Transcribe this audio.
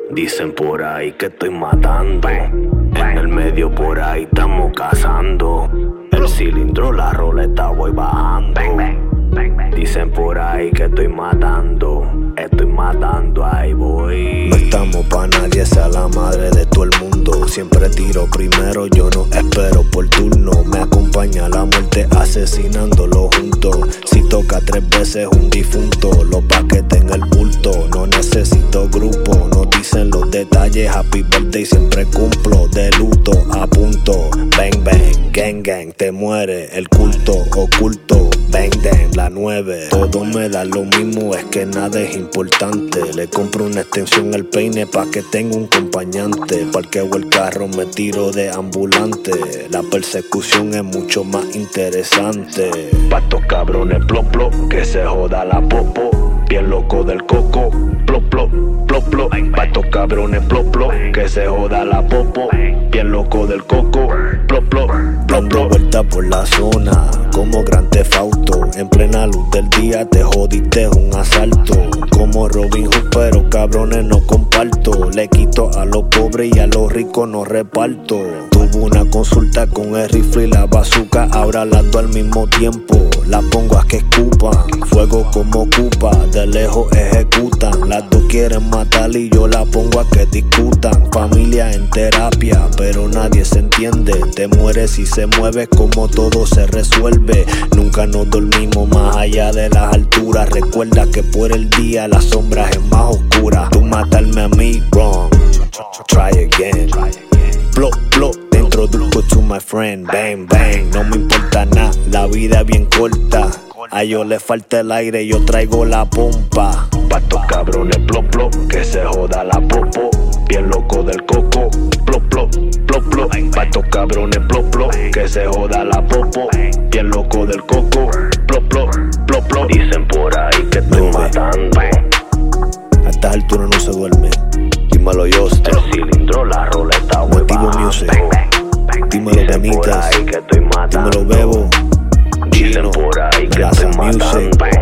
Dicen por ahí que estoy matando. En el medio por ahí estamos cazando. El cilindro, la roleta voy bajando. Dicen por ahí que estoy matando. Ahí voy. No estamos pa' nadie, sea la madre de todo el mundo. Siempre tiro primero, yo no espero por turno. Me acompaña la muerte asesinándolo juntos. Si toca 3 veces un difunto, los paquetes en el bulto. No necesito grupo, no dicen los detalles. Happy birthday siempre cumplo, de luto a punto. Bang bang, gang gang, te muere el culto oculto. Bang bang, la 9. Todo me da lo mismo, es que nada es importante. Le compro una extensión al peine pa' que tenga un acompañante. Parqueo el carro, me tiro de ambulante. La persecución es mucho más interesante. Pa' estos cabrones plop plop, que se joda la popo. Bien loco del coco, plop plop, plop plop. Pa' estos cabrones plop plop, que se joda la popo. Bien loco del coco, plop plop, plop Dando plop. vueltas por la zona, como Grand Theft Auto. En plena luz del día te jodiste, es un asalto. Como Robin Hood, pero cabrones no comparto. Le quito a los pobres y a los ricos no reparto. Tuve una consulta con el rifle y la bazooka, ahora las dos al mismo tiempo. Las pongo a que escupan, fuego como ocupa, de lejos ejecutan. Las dos quieren matar y yo la pongo a que discutan. Familia en terapia, pero nadie se entiende. Te mueres y se mueve como todo se resuelve. Nunca nos dormimos más allá de las alturas. Recuerda que por el día la sombra es más oscura. Tú matarme a mí, wrong, try again. Plop, plop, te introduzco to my friend. Bang, bang, no me importa nada, la vida es bien corta. A ellos le falta el aire, yo traigo la pompa. Pa' estos cabrones plop plop, que se joda la popo. Bien loco del coco, plop plop, plop plop. Pa' estos cabrones plop plop, que se joda la popo. Bien loco del coco, plop plop, plop plop. Dicen por ahí que estoy matando. A estas alturas no se duerme. Dímelo Yoste, El cilindro, la roleta voy Motivo bajando. Music. Dímelo Dicen por Benitez, ahí que estoy matando. dímelo Bebo, Dicen por ahí que Plaza estoy Music. matando.